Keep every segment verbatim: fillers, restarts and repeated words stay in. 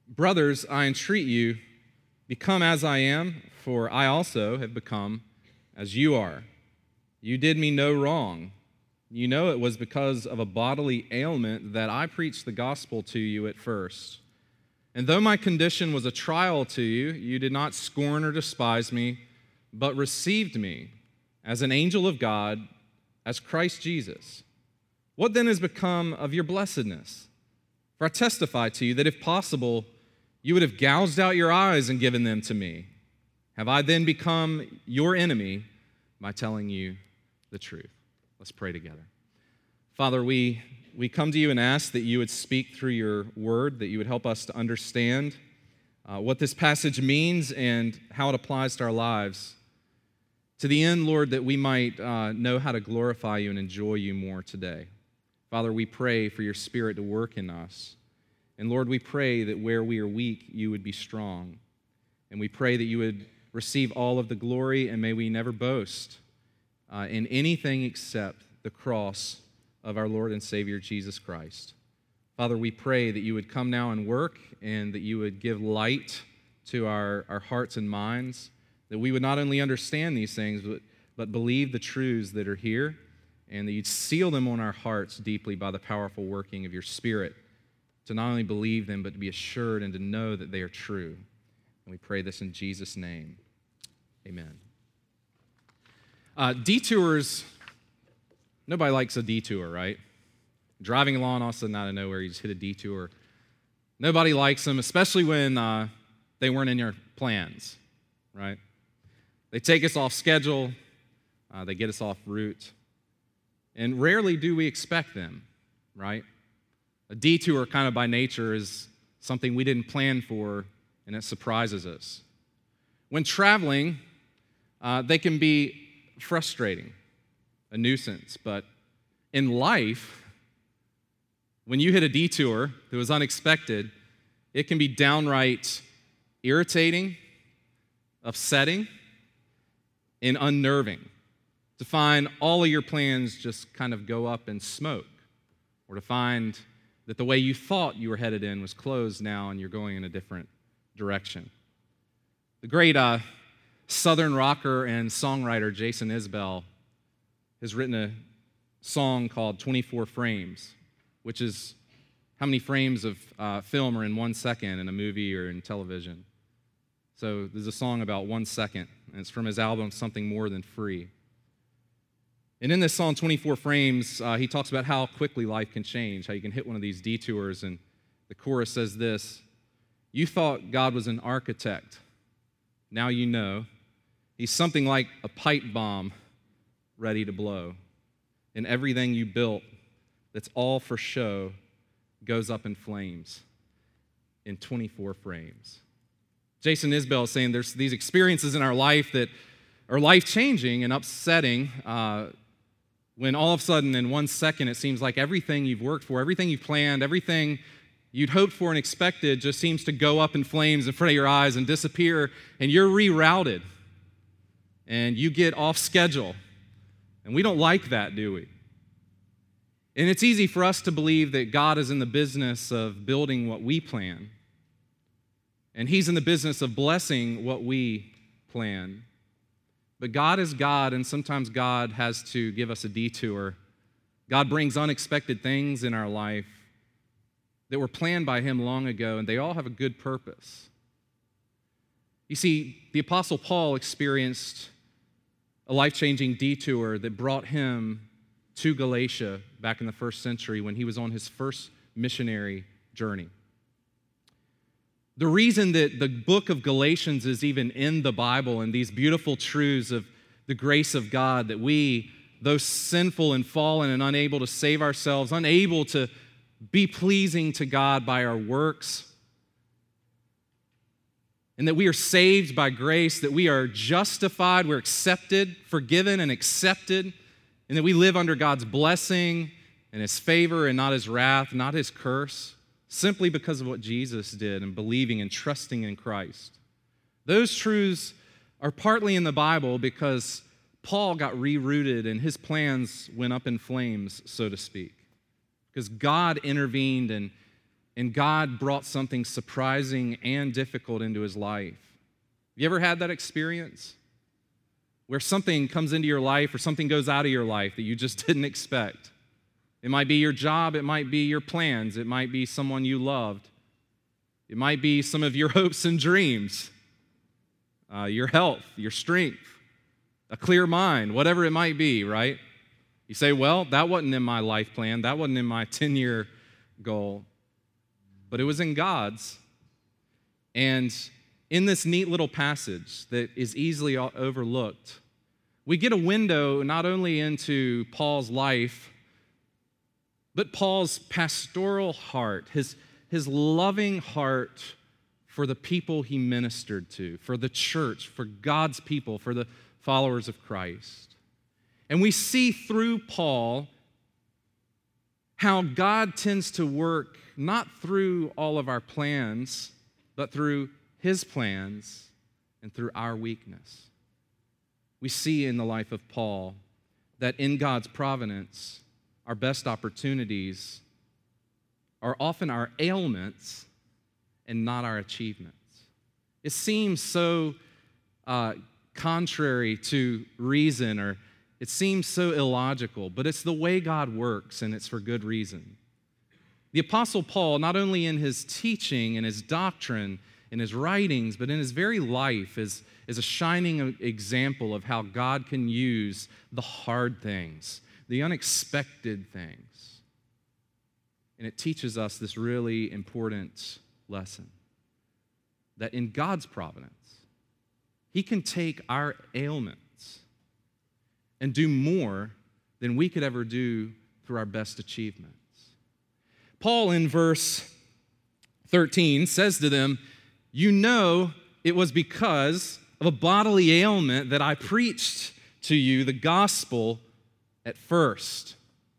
Brothers, I entreat you, become as I am, for I also have become as you are. You did me no wrong. You know it was because of a bodily ailment that I preached the gospel to you at first. And though my condition was a trial to you, you did not scorn or despise me, but received me as an angel of God, as Christ Jesus. What then has become of your blessedness? For I testify to you that if possible, you would have gouged out your eyes and given them to me. Have I then become your enemy by telling you the truth? Let's pray together. Father, we, we come to you and ask that you would speak through your word, that you would help us to understand uh, what this passage means and how it applies to our lives. To the end, Lord, that we might uh, know how to glorify you and enjoy you more today. Father, we pray for your Spirit to work in us. And Lord, we pray that where we are weak, you would be strong. And we pray that you would receive all of the glory, and may we never boast uh, in anything except the cross of our Lord and Savior, Jesus Christ. Father, we pray that you would come now and work, and that you would give light to our, our hearts and minds, that we would not only understand these things, but, but believe the truths that are here, and that you'd seal them on our hearts deeply by the powerful working of your Spirit, to not only believe them, but to be assured and to know that they are true. And we pray this in Jesus' name. Amen. Uh, detours, nobody likes a detour, right? Driving along, all of a sudden out of nowhere, you just hit a detour. Nobody likes them, especially when uh, they weren't in your plans, right? They take us off schedule, uh, they get us off route, and rarely do we expect them, right? A detour, kind of by nature, is something we didn't plan for, and it surprises us. When traveling, uh, they can be frustrating, a nuisance, but in life, when you hit a detour that was unexpected, it can be downright irritating, upsetting, and unnerving to find all of your plans just kind of go up in smoke, or to find that the way you thought you were headed in was closed now and you're going in a different direction. The great uh, Southern rocker and songwriter Jason Isbell has written a song called twenty-four frames, which is how many frames of uh, film are in one second in a movie or in television. So there's a song about one second, and it's from his album Something More Than Free. And in this song, twenty-four frames, uh, he talks about how quickly life can change, how you can hit one of these detours, and the chorus says this: you thought God was an architect. Now you know. He's something like a pipe bomb ready to blow. And everything you built that's all for show goes up in flames in twenty-four frames. Jason Isbell is saying there's these experiences in our life that are life-changing and upsetting uh, when all of a sudden in one second it seems like everything you've worked for, everything you've planned, everything you'd hoped for and expected just seems to go up in flames in front of your eyes and disappear, and you're rerouted, and you get off schedule. And we don't like that, do we? And it's easy for us to believe that God is in the business of building what we plan, and He's in the business of blessing what we plan. But God is God, and sometimes God has to give us a detour. God brings unexpected things in our life that were planned by Him long ago, and they all have a good purpose. You see, the Apostle Paul experienced a life-changing detour that brought him to Galatia back in the first century when he was on his first missionary journey. The reason that the book of Galatians is even in the Bible and these beautiful truths of the grace of God, that we, though sinful and fallen and unable to save ourselves, unable to be pleasing to God by our works, and that we are saved by grace, that we are justified, we're accepted, forgiven and accepted, and that we live under God's blessing and His favor and not His wrath, not His curse, simply because of what Jesus did and believing and trusting in Christ. Those truths are partly in the Bible because Paul got rerouted and his plans went up in flames, so to speak, because God intervened and and God brought something surprising and difficult into his life. Have you ever had that experience? Where something comes into your life or something goes out of your life that you just didn't expect. It might be your job, it might be your plans, it might be someone you loved. It might be some of your hopes and dreams, uh, your health, your strength, a clear mind, whatever it might be, right? You say, well, that wasn't in my life plan, that wasn't in my ten-year goal, but it was in God's. And in this neat little passage that is easily overlooked, we get a window not only into Paul's life, but Paul's pastoral heart, his, his loving heart for the people he ministered to, for the church, for God's people, for the followers of Christ. And we see through Paul how God tends to work not through all of our plans, but through his plans and through our weakness. We see in the life of Paul that in God's providence, our best opportunities are often our ailments and not our achievements. It seems so uh, contrary to reason, or it seems so illogical, but it's the way God works, and it's for good reason. The Apostle Paul, not only in his teaching and his doctrine, in his writings, but in his very life, is, is a shining example of how God can use the hard things, the unexpected things. And it teaches us this really important lesson, that in God's providence, he can take our ailments and do more than we could ever do through our best achievements. Paul, in verse thirteen, says to them, "You know it was because of a bodily ailment that I preached to you the gospel at first."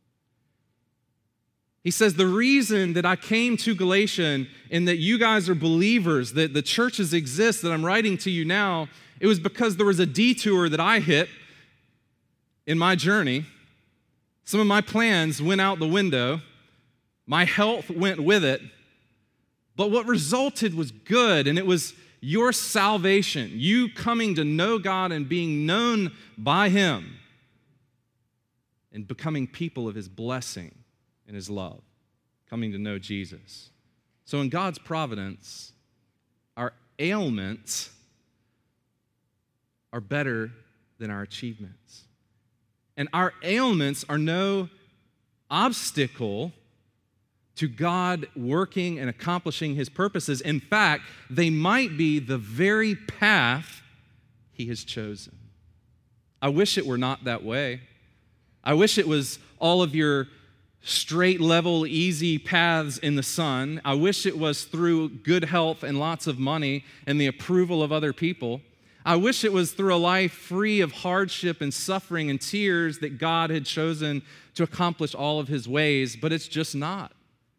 He says, the reason that I came to Galatia and that you guys are believers, that the churches exist, that I'm writing to you now, it was because there was a detour that I hit in my journey. Some of my plans went out the window. My health went with it. But what resulted was good, and it was your salvation, you coming to know God and being known by him and becoming people of his blessing and his love, coming to know Jesus. So in God's providence, our ailments are better than our achievements. And our ailments are no obstacle to God working and accomplishing his purposes. In fact, they might be the very path he has chosen. I wish it were not that way. I wish it was all of your straight, level, easy paths in the sun. I wish it was through good health and lots of money and the approval of other people. I wish it was through a life free of hardship and suffering and tears that God had chosen to accomplish all of his ways, but it's just not.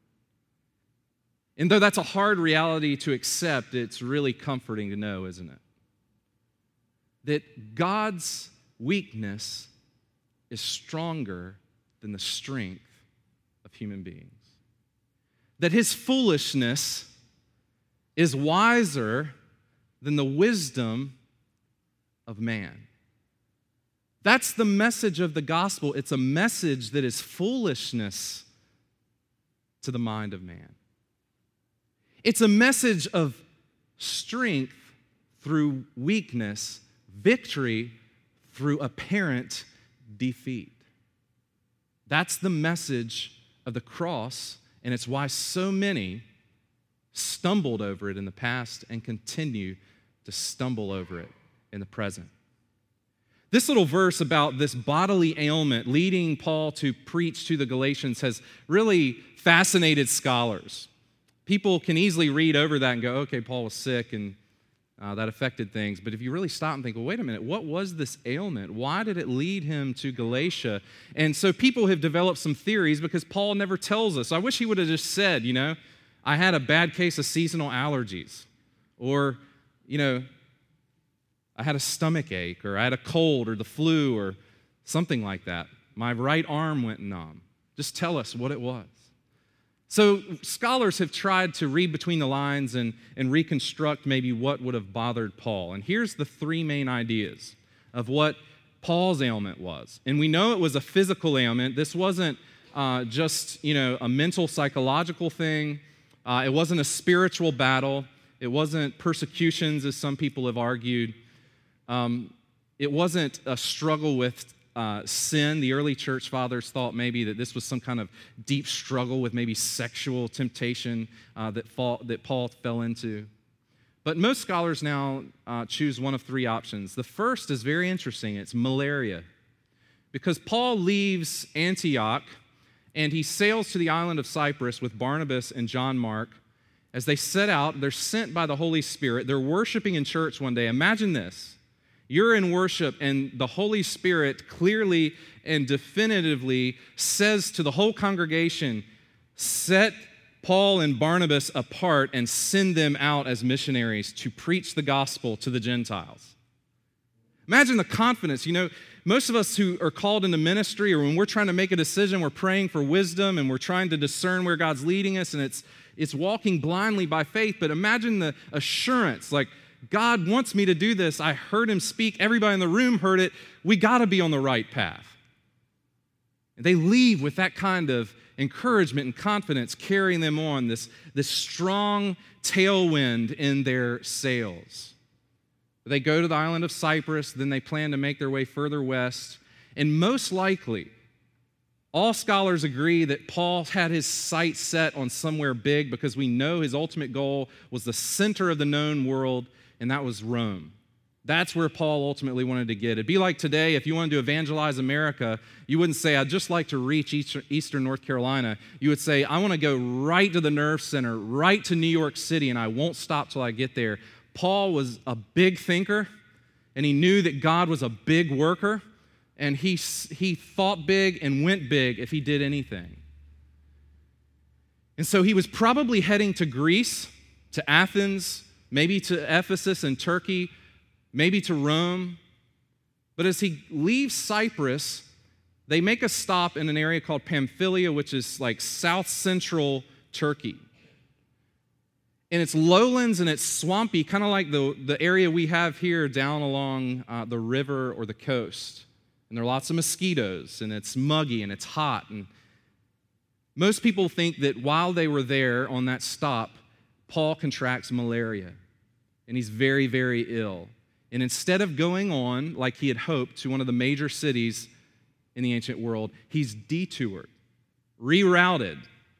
And though that's a hard reality to accept, it's really comforting to know, isn't it? That God's weakness is stronger than the strength of human beings. That his foolishness is wiser than the wisdom of man. That's the message of the gospel. It's a message that is foolishness to the mind of man. It's a message of strength through weakness, victory through apparent defeat. That's the message of the cross, and it's why so many stumbled over it in the past and continue to stumble over it in the present. This little verse about this bodily ailment leading Paul to preach to the Galatians has really fascinated scholars. People can easily read over that and go, okay, Paul was sick and uh, that affected things. But if you really stop and think, well, wait a minute, what was this ailment? Why did it lead him to Galatia? And so people have developed some theories because Paul never tells us. I wish he would have just said, you know, I had a bad case of seasonal allergies, or, you know, I had a stomach ache, or I had a cold or the flu or something like that. My right arm went numb. Just tell us what it was. So scholars have tried to read between the lines and, and reconstruct maybe what would have bothered Paul. And here's the three main ideas of what Paul's ailment was. And we know it was a physical ailment. This wasn't uh, just, you know, a mental, psychological thing. Uh, it wasn't a spiritual battle. It wasn't persecutions, as some people have argued. Um, it wasn't a struggle with Uh, sin. The early church fathers thought maybe that this was some kind of deep struggle with maybe sexual temptation uh, that, fall, that Paul fell into. But most scholars now uh, choose one of three options. The first is very interesting. It's malaria. Because Paul leaves Antioch and he sails to the island of Cyprus with Barnabas and John Mark. As they set out, they're sent by the Holy Spirit. They're worshiping in church one day. Imagine this. You're in worship, and the Holy Spirit clearly and definitively says to the whole congregation, set Paul and Barnabas apart and send them out as missionaries to preach the gospel to the Gentiles. Imagine the confidence. You know, most of us who are called into ministry, or when we're trying to make a decision, we're praying for wisdom and we're trying to discern where God's leading us, and it's, it's walking blindly by faith. But imagine the assurance, like, God wants me to do this. I heard him speak. Everybody in the room heard it. We got to be on the right path. And they leave with that kind of encouragement and confidence carrying them on, this, this strong tailwind in their sails. They go to the island of Cyprus, then they plan to make their way further west, and most likely, all scholars agree that Paul had his sights set on somewhere big because we know his ultimate goal was the center of the known world, and that was Rome. That's where Paul ultimately wanted to get. It'd be like today, if you wanted to evangelize America, you wouldn't say, I'd just like to reach Eastern North Carolina. You would say, I want to go right to the nerve center, right to New York City, and I won't stop till I get there. Paul was a big thinker, and he knew that God was a big worker, and he, he thought big and went big if he did anything. And so he was probably heading to Greece, to Athens, maybe to Ephesus and Turkey, maybe to Rome. But as he leaves Cyprus, they make a stop in an area called Pamphylia, which is like south-central Turkey. And it's lowlands and it's swampy, kind of like the, the area we have here down along uh, the river or the coast. And there are lots of mosquitoes, and it's muggy and it's hot. And most people think that while they were there on that stop, Paul contracts malaria, and he's very, very ill. And instead of going on, like he had hoped, to one of the major cities in the ancient world, he's detoured, rerouted.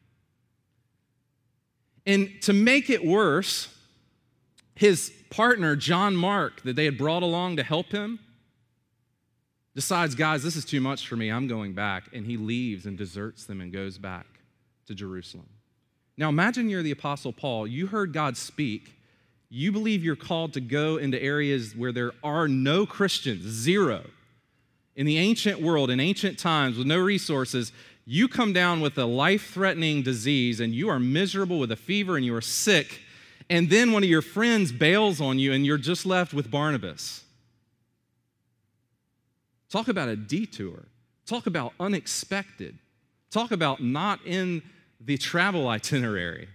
And to make it worse, his partner, John Mark, that they had brought along to help him, decides, guys, this is too much for me, I'm going back. And he leaves and deserts them and goes back to Jerusalem. Now imagine you're the Apostle Paul. You heard God speak. You believe you're called to go into areas where there are no Christians, zero. In the ancient world, in ancient times, with no resources, you come down with a life-threatening disease and you are miserable with a fever and you are sick, and then one of your friends bails on you and you're just left with Barnabas. Talk about a detour. Talk about unexpected. Talk about not in the travel itinerary.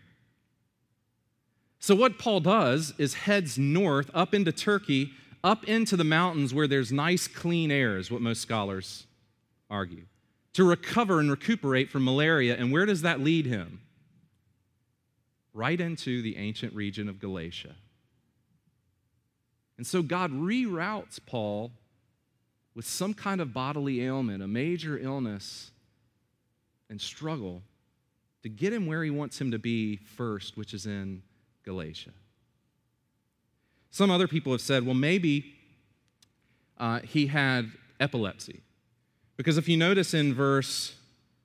So what Paul does is heads north up into Turkey, up into the mountains where there's nice, clean air, is what most scholars argue, to recover and recuperate from malaria. And where does that lead him? Right into the ancient region of Galatia. And so God reroutes Paul with some kind of bodily ailment, a major illness and struggle, to get him where he wants him to be first, which is in Galatia. Some other people have said, well, maybe uh, he had epilepsy. Because if you notice in verse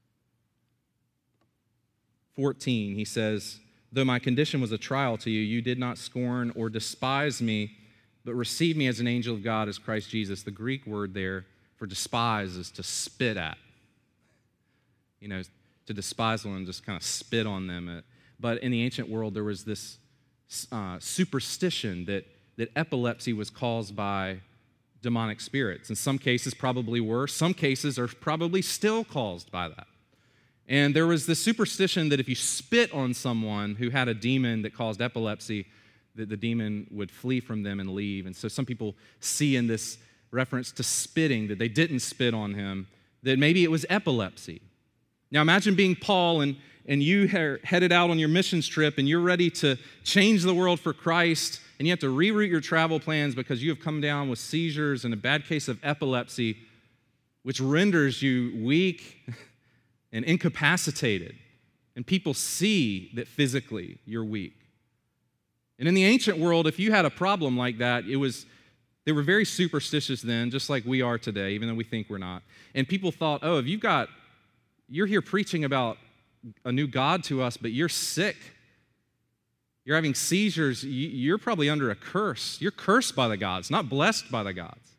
fourteen, he says, though my condition was a trial to you, you did not scorn or despise me, but received me as an angel of God, as Christ Jesus. The Greek word there for despise is to spit at. You know, to despise one and just kind of spit on them. But in the ancient world, there was this uh, superstition that, that epilepsy was caused by demonic spirits. In some cases, probably were. Some cases are probably still caused by that. And there was this superstition that if you spit on someone who had a demon that caused epilepsy, that the demon would flee from them and leave. And so some people see in this reference to spitting that they didn't spit on him, that maybe it was epilepsy. Now imagine being Paul and, and you are headed out on your missions trip and you're ready to change the world for Christ, and you have to reroute your travel plans because you have come down with seizures and a bad case of epilepsy, which renders you weak and incapacitated. And people see that physically you're weak. And in the ancient world, if you had a problem like that, it was they were very superstitious then, just like we are today, even though we think we're not. And people thought, oh, if you've got, you're here preaching about a new God to us, but you're sick. You're having seizures. You're probably under a curse. You're cursed by the gods, not blessed by the gods.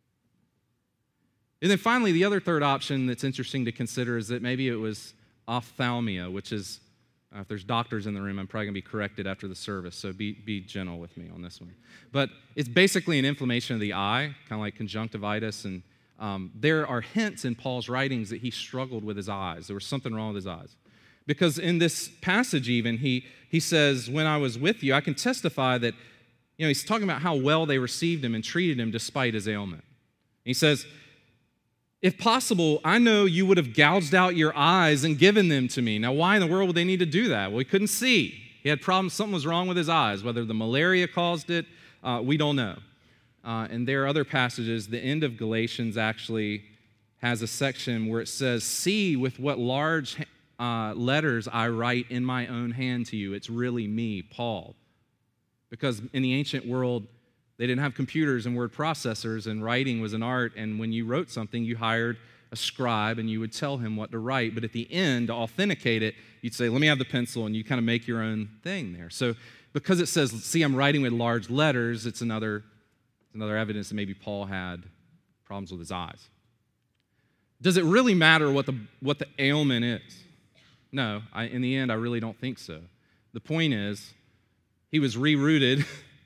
And then finally, the other third option that's interesting to consider is that maybe it was ophthalmia, which is, uh, if there's doctors in the room, I'm probably going to be corrected after the service, so be, be gentle with me on this one. But it's basically an inflammation of the eye, kind of like conjunctivitis, and um, there are hints in Paul's writings that he struggled with his eyes. There was something wrong with his eyes. Because in this passage even, he, he says, when I was with you, I can testify that, you know, he's talking about how well they received him and treated him despite his ailment. He says, if possible, I know you would have gouged out your eyes and given them to me. Now, why in the world would they need to do that? Well, he couldn't see. He had problems. Something was wrong with his eyes. Whether the malaria caused it, uh, we don't know. Uh, and there are other passages. The end of Galatians actually has a section where it says, see with what large uh, letters I write in my own hand to you. It's really me, Paul. Because in the ancient world, they didn't have computers and word processors, and writing was an art, and when you wrote something, you hired a scribe, and you would tell him what to write. But at the end, to authenticate it, you'd say, let me have the pencil, and you kind of make your own thing there. So because it says, see, I'm writing with large letters, it's another, it's another evidence that maybe Paul had problems with his eyes. Does it really matter what the, what the ailment is? No, I, in the end, I really don't think so. The point is, he was rerouted.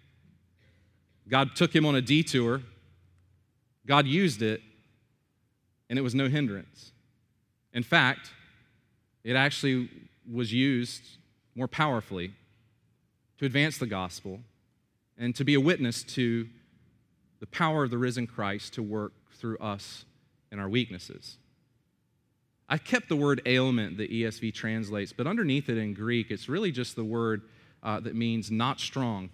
God took him on a detour. God used it, and it was no hindrance. In fact, it actually was used more powerfully to advance the gospel and to be a witness to the power of the risen Christ to work through us in our weaknesses. I kept the word ailment that E S V translates, but underneath it in Greek, it's really just the word uh, that means not strong.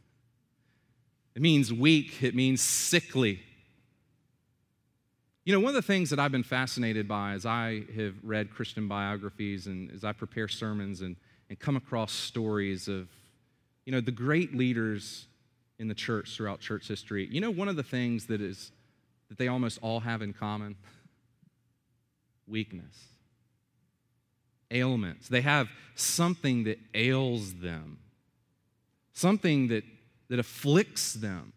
It means weak. It means sickly. You know, one of the things that I've been fascinated by as I have read Christian biographies and as I prepare sermons and, and come across stories of, you know, the great leaders in the church throughout church history, you know, one of the things that is that they almost all have in common? Weakness. Ailments. They have something that ails them. Something that that afflicts them.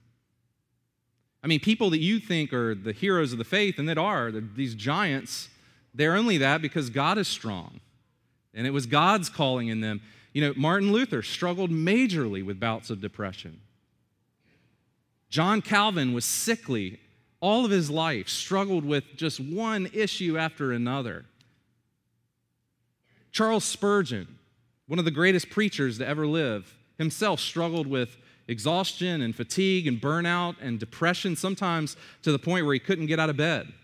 I mean, people that you think are the heroes of the faith and that are, these giants, they're only that because God is strong. And it was God's calling in them. You know, Martin Luther struggled majorly with bouts of depression. John Calvin was sickly all of his life, struggled with just one issue after another. Charles Spurgeon, one of the greatest preachers to ever live, himself struggled with exhaustion and fatigue and burnout and depression, sometimes to the point where he couldn't get out of bed.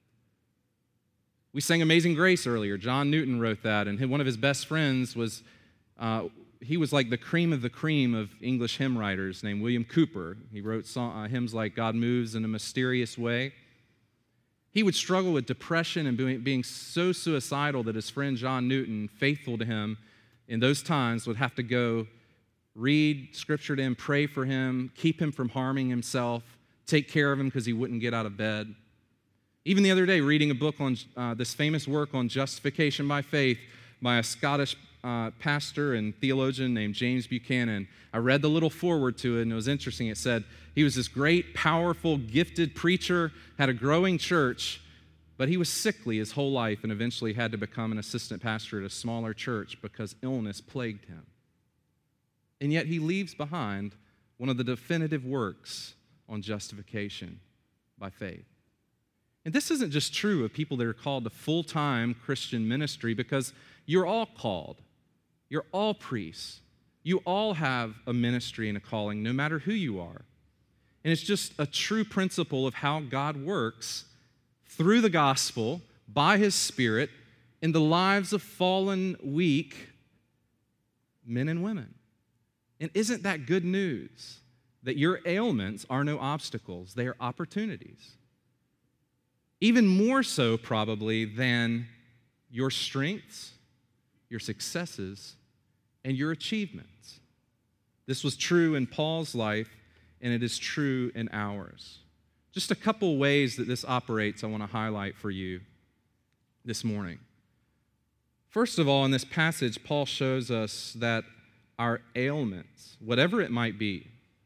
We sang Amazing Grace earlier. John Newton wrote that, and one of his best friends was, uh, he was like the cream of the cream of English hymn writers named William Cowper. He wrote song, uh, hymns like God Moves in a Mysterious Way. He would struggle with depression and being, being so suicidal that his friend John Newton, faithful to him in those times, would have to go read scripture to him, pray for him, keep him from harming himself, take care of him because he wouldn't get out of bed. Even the other day, reading a book on uh, this famous work on justification by faith by a Scottish uh, pastor and theologian named James Buchanan, I read the little foreword to it, and it was interesting. It said he was this great, powerful, gifted preacher, had a growing church, but he was sickly his whole life and eventually had to become an assistant pastor at a smaller church because illness plagued him. And yet he leaves behind one of the definitive works on justification by faith. And this isn't just true of people that are called to full-time Christian ministry, because you're all called. You're all priests. You all have a ministry and a calling, no matter who you are. And it's just a true principle of how God works through the gospel, by his Spirit, in the lives of fallen, weak men and women. And isn't that good news? That your ailments are no obstacles, they are opportunities. Even more so, probably, than your strengths, your successes, and your achievements. This was true in Paul's life, and it is true in ours. Just a couple ways that this operates I want to highlight for you this morning. First of all, in this passage, Paul shows us that our ailments, whatever it might be,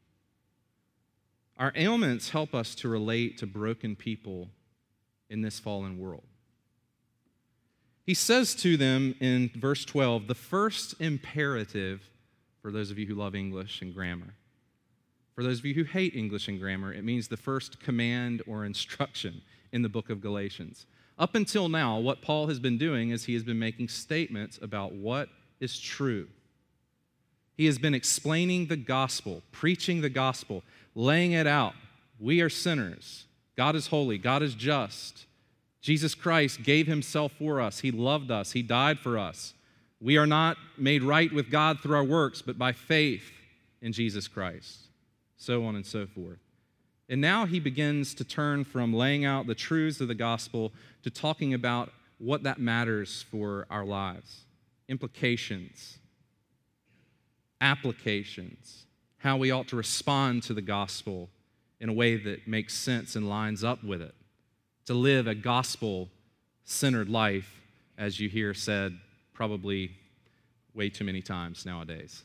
our ailments help us to relate to broken people in this fallen world. He says to them in verse twelve, the first imperative, for those of you who love English and grammar, for those of you who hate English and grammar, it means the first command or instruction in the book of Galatians. Up until now, what Paul has been doing is he has been making statements about what is true. He has been explaining the gospel, preaching the gospel, laying it out. We are sinners. God is holy. God is just. Jesus Christ gave himself for us. He loved us. He died for us. We are not made right with God through our works, but by faith in Jesus Christ. So on and so forth. And now he begins to turn from laying out the truths of the gospel to talking about what that matters for our lives. Implications, applications, how we ought to respond to the gospel in a way that makes sense and lines up with it. To live a gospel-centered life, as you hear said probably way too many times nowadays.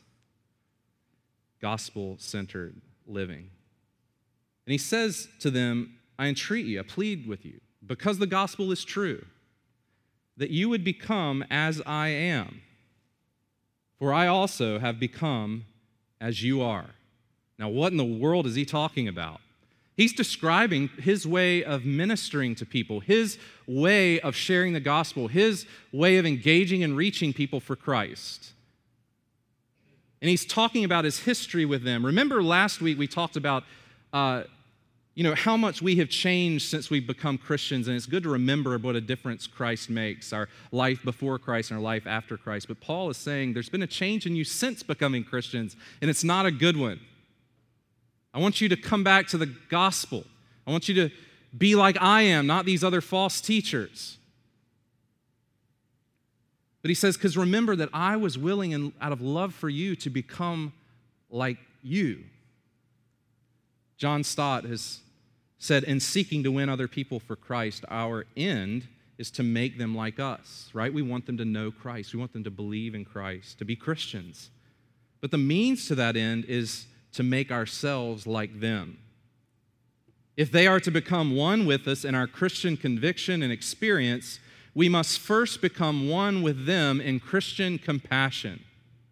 Gospel-centered living. And he says to them, I entreat you, I plead with you, because the gospel is true, that you would become as I am, for I also have become as you are. Now, what in the world is he talking about? He's describing his way of ministering to people, his way of sharing the gospel, his way of engaging and reaching people for Christ. And he's talking about his history with them. Remember last week we talked about uh, you know, how much we have changed since we've become Christians, and it's good to remember what a difference Christ makes, our life before Christ and our life after Christ. But Paul is saying there's been a change in you since becoming Christians, and it's not a good one. I want you to come back to the gospel. I want you to be like I am, not these other false teachers. But he says, because remember that I was willing and out of love for you to become like you. John Stott has said, in seeking to win other people for Christ, our end is to make them like us, right? We want them to know Christ. We want them to believe in Christ, to be Christians. But the means to that end is to make ourselves like them. If they are to become one with us in our Christian conviction and experience, we must first become one with them in Christian compassion.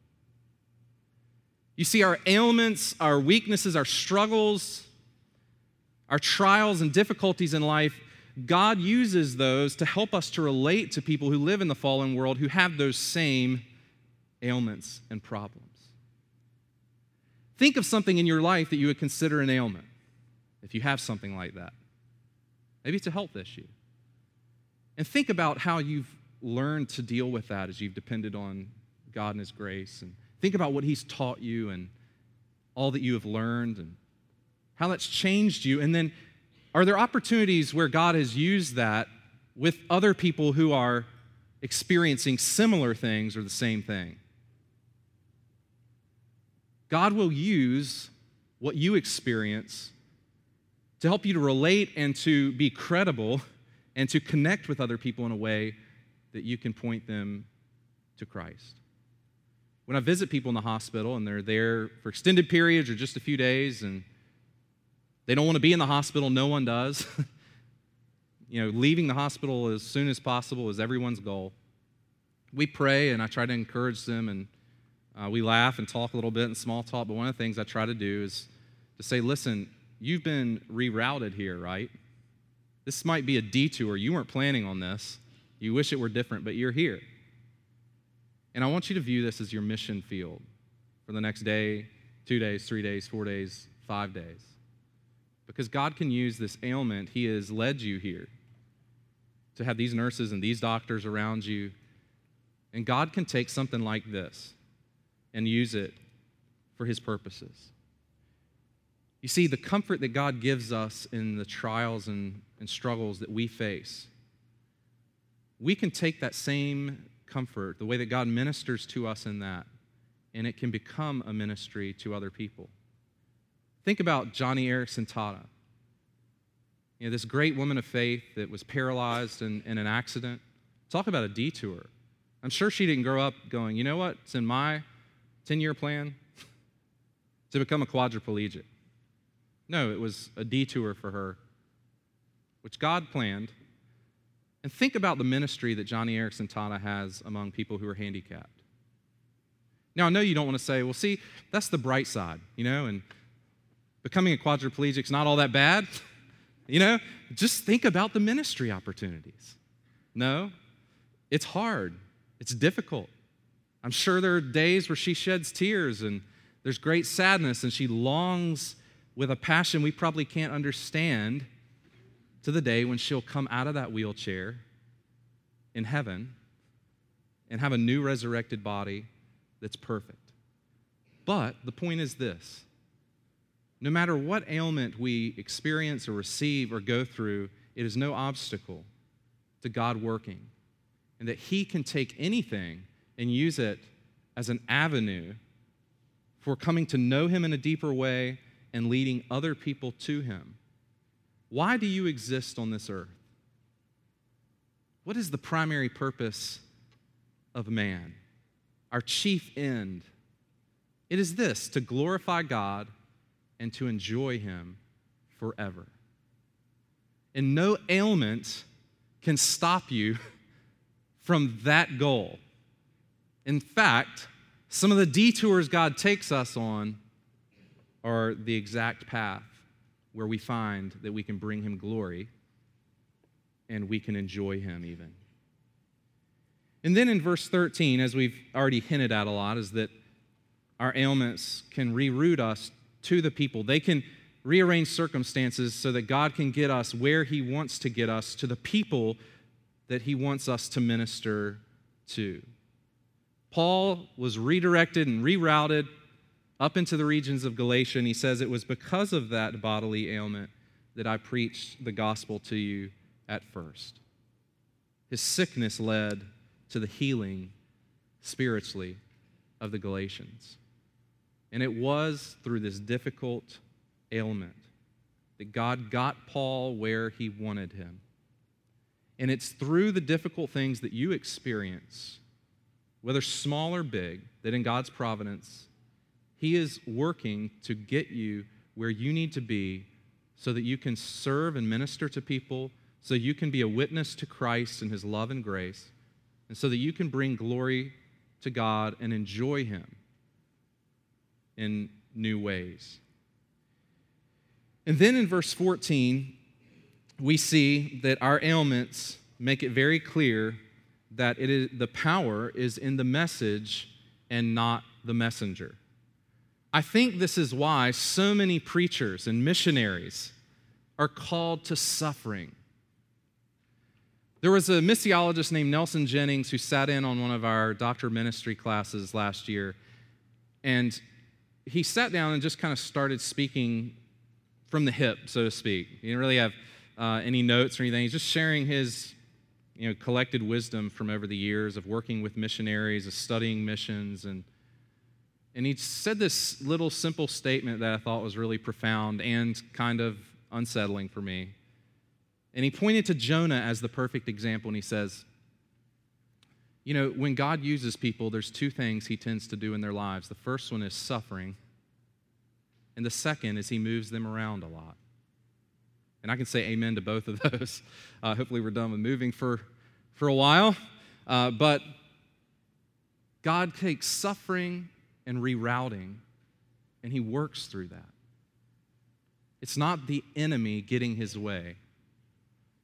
You see, our ailments, our weaknesses, our struggles, our trials and difficulties in life, God uses those to help us to relate to people who live in the fallen world who have those same ailments and problems. Think of something in your life that you would consider an ailment, if you have something like that. Maybe it's a health issue. And think about how you've learned to deal with that as you've depended on God and his grace. And think about what he's taught you and all that you have learned and how that's changed you. And then are there opportunities where God has used that with other people who are experiencing similar things or the same thing? God will use what you experience to help you to relate and to be credible and to connect with other people in a way that you can point them to Christ. When I visit people in the hospital and they're there for extended periods or just a few days and they don't want to be in the hospital, no one does. You know, leaving the hospital as soon as possible is everyone's goal. We pray and I try to encourage them and Uh, we laugh and talk a little bit in small talk, but one of the things I try to do is to say, listen, you've been rerouted here, right? This might be a detour. You weren't planning on this. You wish it were different, but you're here. And I want you to view this as your mission field for the next day, two days, three days, four days, five days. Because God can use this ailment. He has led you here to have these nurses and these doctors around you. And God can take something like this and use it for his purposes. You see, the comfort that God gives us in the trials and, and struggles that we face, we can take that same comfort, the way that God ministers to us in that, and it can become a ministry to other people. Think about Joni Eareckson Tada. You know, this great woman of faith that was paralyzed in, in an accident. Talk about a detour. I'm sure she didn't grow up going, you know what, it's in my ten-year plan to become a quadriplegic. No, it was a detour for her, which God planned. And think about the ministry that Joni Eareckson Tada has among people who are handicapped. Now, I know you don't want to say, well, see, that's the bright side, you know, and becoming a quadriplegic is not all that bad. You know, just think about the ministry opportunities. No, it's hard. It's difficult. I'm sure there are days where she sheds tears and there's great sadness and she longs with a passion we probably can't understand to the day when she'll come out of that wheelchair in heaven and have a new resurrected body that's perfect. But the point is this: no matter what ailment we experience or receive or go through, it is no obstacle to God working, and that he can take anything and use it as an avenue for coming to know him in a deeper way and leading other people to him. Why do you exist on this earth? What is the primary purpose of man? Our chief end. It is this: to glorify God and to enjoy him forever. And no ailment can stop you from that goal. In fact, some of the detours God takes us on are the exact path where we find that we can bring him glory and we can enjoy him even. And then in verse thirteen, as we've already hinted at a lot, is that our ailments can reroute us to the people. They can rearrange circumstances so that God can get us where he wants to get us, to the people that he wants us to minister to. Paul was redirected and rerouted up into the regions of Galatia, and he says, it was because of that bodily ailment that I preached the gospel to you at first. His sickness led to the healing spiritually of the Galatians. And it was through this difficult ailment that God got Paul where he wanted him. And it's through the difficult things that you experience, whether small or big, that in God's providence, he is working to get you where you need to be so that you can serve and minister to people, so you can be a witness to Christ and his love and grace, and so that you can bring glory to God and enjoy him in new ways. And then in verse fourteen, we see that our ailments make it very clear that it is, the power is in the message and not the messenger. I think this is why so many preachers and missionaries are called to suffering. There was a missiologist named Nelson Jennings who sat in on one of our doctor ministry classes last year, and he sat down and just kind of started speaking from the hip, so to speak. He didn't really have uh, any notes or anything. He's just sharing his, you know, collected wisdom from over the years of working with missionaries, of studying missions, and and he said this little simple statement that I thought was really profound and kind of unsettling for me. And he pointed to Jonah as the perfect example, and he says, you know, when God uses people, there's two things he tends to do in their lives. The first one is suffering, and the second is he moves them around a lot. And I can say amen to both of those. Uh, hopefully we're done with moving for, for a while. Uh, but God takes suffering and rerouting, and he works through that. It's not the enemy getting his way.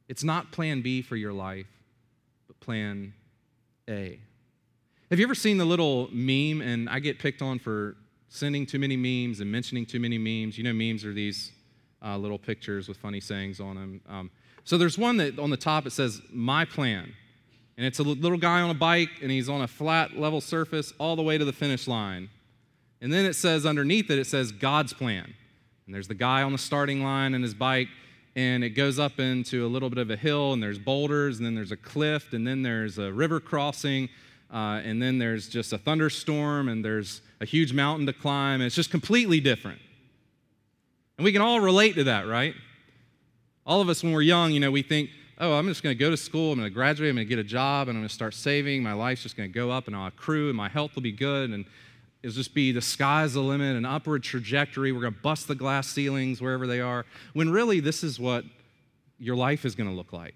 It's not plan B for your life, but plan A. Have you ever seen the little meme, and I get picked on for sending too many memes and mentioning too many memes. You know, memes are these uh, little pictures with funny sayings on them. Um, so there's one that on the top, it says, my plan. And it's a little guy on a bike, and he's on a flat, level surface all the way to the finish line. And then it says underneath it, it says God's plan. And there's the guy on the starting line and his bike, and it goes up into a little bit of a hill, and there's boulders, and then there's a cliff, and then there's a river crossing, uh, and then there's just a thunderstorm, and there's a huge mountain to climb, and it's just completely different. And we can all relate to that, right? All of us, when we're young, you know, we think, oh, I'm just going to go to school, I'm going to graduate, I'm going to get a job, and I'm going to start saving, my life's just going to go up, and I'll accrue, and my health will be good, and it'll just be the sky's the limit, an upward trajectory, we're going to bust the glass ceilings wherever they are, when really this is what your life is going to look like.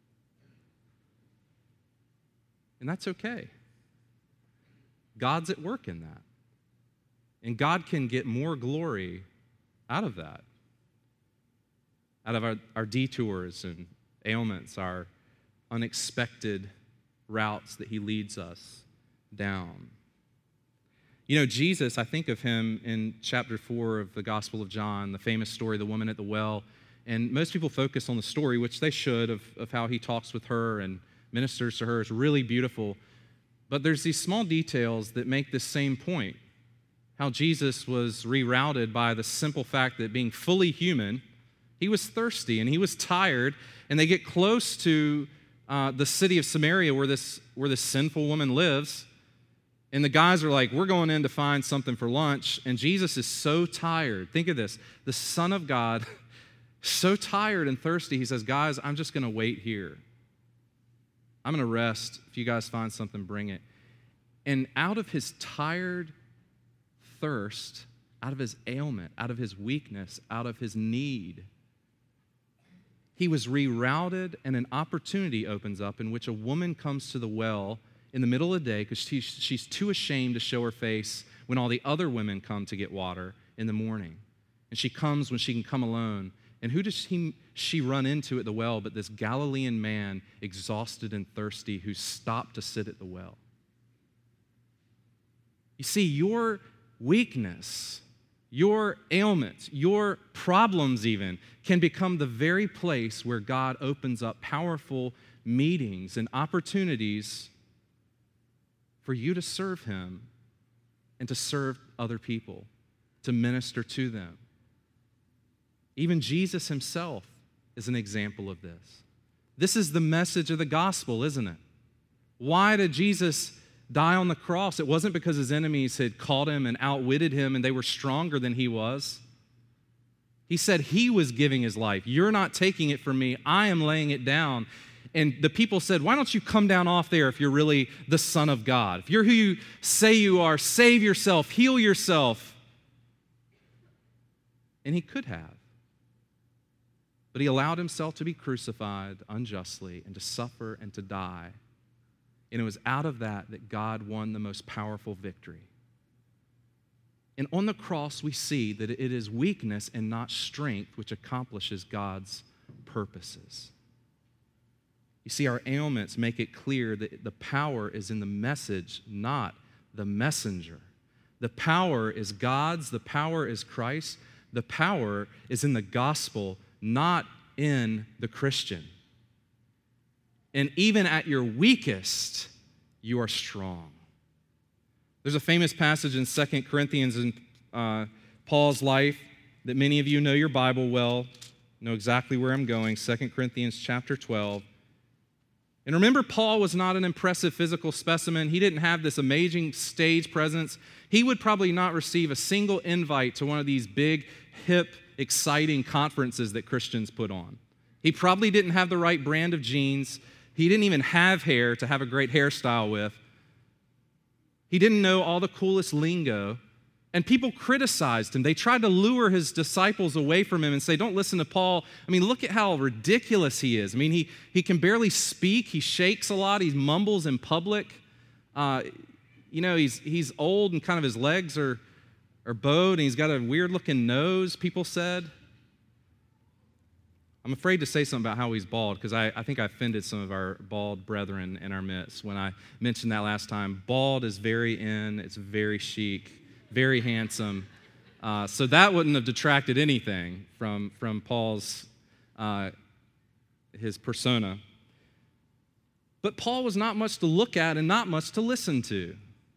And that's okay. God's at work in that. And God can get more glory out of that, out of our, our detours and ailments, our unexpected routes that he leads us down. You know, Jesus, I think of him in chapter four of the Gospel of John, the famous story of the woman at the well, and most people focus on the story, which they should, of, of how he talks with her and ministers to her. It's really beautiful. But there's these small details that make this same point. How Jesus was rerouted by the simple fact that being fully human, he was thirsty and he was tired, and they get close to uh, the city of Samaria where this, where this sinful woman lives, and the guys are like, we're going in to find something for lunch, and Jesus is so tired. Think of this, the Son of God, so tired and thirsty, he says, guys, I'm just going to wait here. I'm going to rest. If you guys find something, bring it. And out of his tired thirst, out of his ailment, out of his weakness, out of his need, he was rerouted, and an opportunity opens up in which a woman comes to the well in the middle of the day because she, she's too ashamed to show her face when all the other women come to get water in the morning. And she comes when she can come alone. And who does he, she run into at the well but this Galilean man, exhausted and thirsty, who stopped to sit at the well? You see, your weakness, your ailments, your problems even, can become the very place where God opens up powerful meetings and opportunities for you to serve him and to serve other people, to minister to them. Even Jesus himself is an example of this. This is the message of the gospel, isn't it? Why did Jesus die on the cross? It wasn't because his enemies had caught him and outwitted him and they were stronger than he was. He said he was giving his life. You're not taking it from me. I am laying it down. And the people said, why don't you come down off there if you're really the Son of God? If you're who you say you are, save yourself, heal yourself. And he could have. But he allowed himself to be crucified unjustly and to suffer and to die. And it was out of that that God won the most powerful victory. And on the cross, we see that it is weakness and not strength which accomplishes God's purposes. You see, our ailments make it clear that the power is in the message, not the messenger. The power is God's, the power is Christ, the power is in the gospel, not in the Christian. And even at your weakest, you are strong. There's a famous passage in Second Corinthians in uh, Paul's life that many of you know your Bible well, know exactly where I'm going, Second Corinthians chapter twelve. And remember, Paul was not an impressive physical specimen. He didn't have this amazing stage presence. He would probably not receive a single invite to one of these big, hip, exciting conferences that Christians put on. He probably didn't have the right brand of jeans. He didn't even have hair to have a great hairstyle with. He didn't know all the coolest lingo. And people criticized him. They tried to lure his disciples away from him and say, don't listen to Paul. I mean, look at how ridiculous he is. I mean, he, he can barely speak. He shakes a lot. He mumbles in public. Uh, you know, he's, he's old and kind of his legs are, are bowed, and he's got a weird-looking nose, people said. I'm afraid to say something about how he's bald because I, I think I offended some of our bald brethren in our midst when I mentioned that last time. Bald is very in, it's very chic, very handsome. Uh, so that wouldn't have detracted anything from, from Paul's, uh, his persona. But Paul was not much to look at and not much to listen to.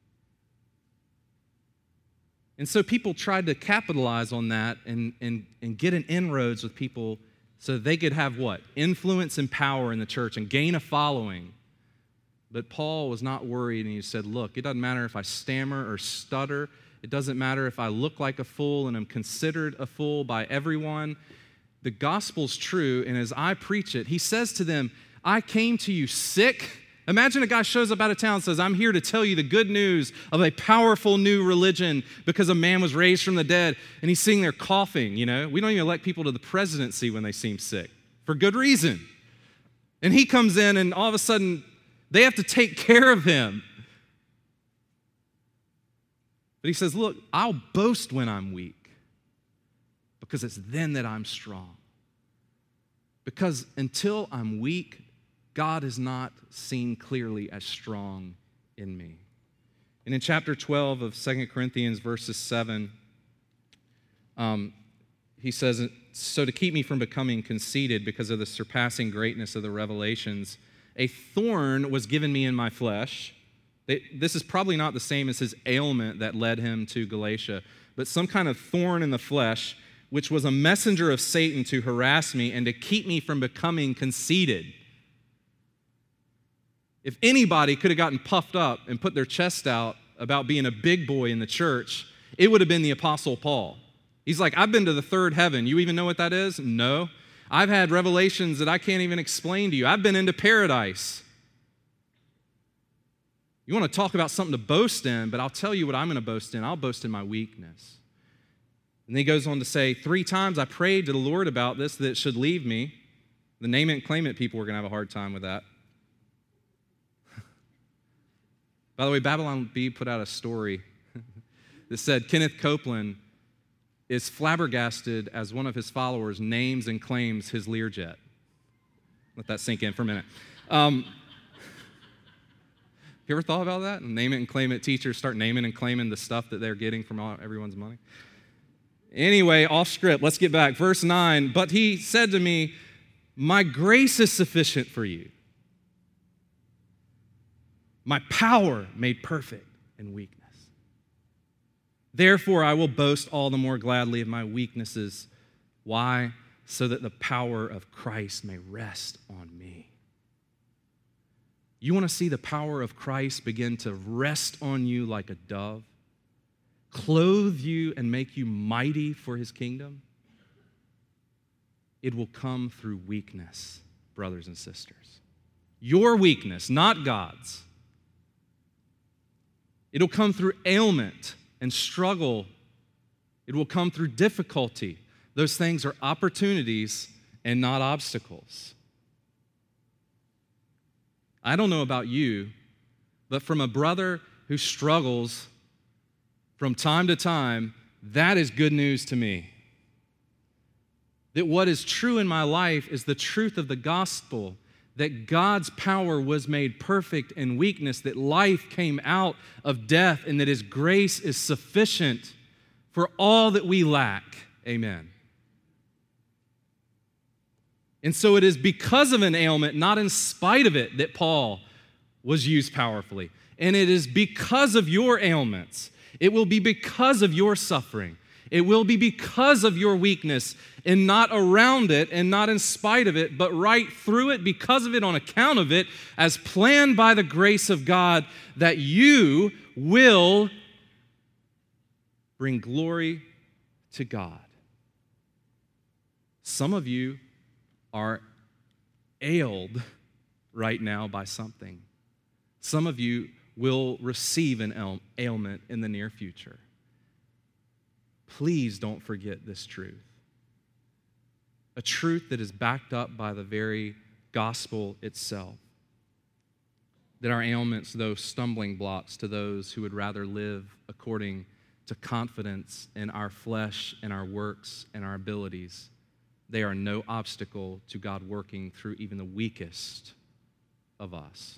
And so people tried to capitalize on that and, and, and get an inroads with people so they could have what? Influence and power in the church and gain a following. But Paul was not worried, and he said, look, it doesn't matter if I stammer or stutter. It doesn't matter if I look like a fool and am considered a fool by everyone. The gospel's true, and as I preach it, he says to them, I came to you sick. Imagine a guy shows up out of town and says, I'm here to tell you the good news of a powerful new religion because a man was raised from the dead, and he's sitting there coughing, you know. We don't even elect people to the presidency when they seem sick, for good reason. And he comes in, and all of a sudden, they have to take care of him. But he says, look, I'll boast when I'm weak because it's then that I'm strong. Because until I'm weak, God is not seen clearly as strong in me. And in chapter twelve of Second Corinthians, verses seven, um, he says, so to keep me from becoming conceited because of the surpassing greatness of the revelations, a thorn was given me in my flesh. This is probably not the same as his ailment that led him to Galatia, but some kind of thorn in the flesh, which was a messenger of Satan to harass me and to keep me from becoming conceited. If anybody could have gotten puffed up and put their chest out about being a big boy in the church, it would have been the Apostle Paul. He's like, I've been to the third heaven. You even know what that is? No. I've had revelations that I can't even explain to you. I've been into paradise. You want to talk about something to boast in, but I'll tell you what I'm going to boast in. I'll boast in my weakness. And then he goes on to say, three times I prayed to the Lord about this, that it should leave me. The name it and claim it people were going to have a hard time with that. By the way, Babylon Bee put out a story that said Kenneth Copeland is flabbergasted as one of his followers names and claims his Learjet. Let that sink in for a minute. Um, You ever thought about that? Name it and claim it. Teachers start naming and claiming the stuff that they're getting from all, everyone's money. Anyway, off script. Let's get back. Verse nine. But he said to me, my grace is sufficient for you. My power made perfect in weakness. Therefore, I will boast all the more gladly of my weaknesses. Why? So that the power of Christ may rest on me. You want to see the power of Christ begin to rest on you like a dove, clothe you and make you mighty for his kingdom? It will come through weakness, brothers and sisters. Your weakness, not God's. It'll come through ailment and struggle. It will come through difficulty. Those things are opportunities and not obstacles. I don't know about you, but from a brother who struggles from time to time, that is good news to me. That what is true in my life is the truth of the gospel, that God's power was made perfect in weakness, that life came out of death, and that his grace is sufficient for all that we lack. Amen. And so it is because of an ailment, not in spite of it, that Paul was used powerfully. And it is because of your ailments. It will be because of your suffering. It will be because of your weakness and not around it and not in spite of it, but right through it, because of it, on account of it, as planned by the grace of God, that you will bring glory to God. Some of you are ailed right now by something. Some of you will receive an ailment in the near future. Please don't forget this truth. A truth that is backed up by the very gospel itself. That our ailments, though stumbling blocks to those who would rather live according to confidence in our flesh and our works and our abilities, they are no obstacle to God working through even the weakest of us.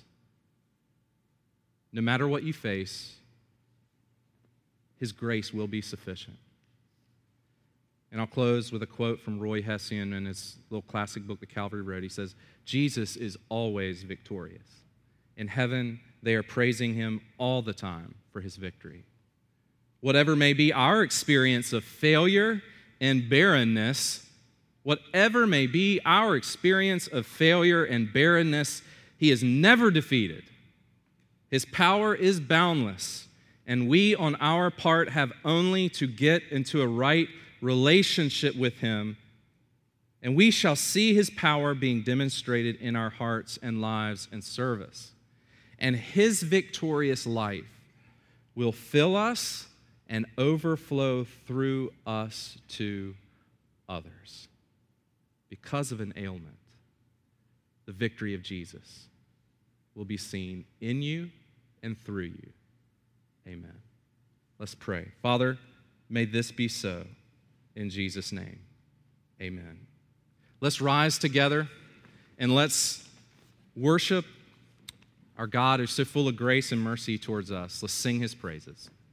No matter what you face, His grace will be sufficient. And I'll close with a quote from Roy Hession in his little classic book, The Calvary Road. He says, Jesus is always victorious. In heaven, they are praising Him all the time for His victory. Whatever may be our experience of failure and barrenness, whatever may be our experience of failure and barrenness, He is never defeated. His power is boundless, and we on our part have only to get into a right relationship with Him, and we shall see His power being demonstrated in our hearts and lives and service. And His victorious life will fill us and overflow through us to others. Because of an ailment, the victory of Jesus will be seen in you and through you. Amen. Let's pray. Father, may this be so. In Jesus' name, amen. Let's rise together and let's worship our God who's so full of grace and mercy towards us. Let's sing His praises.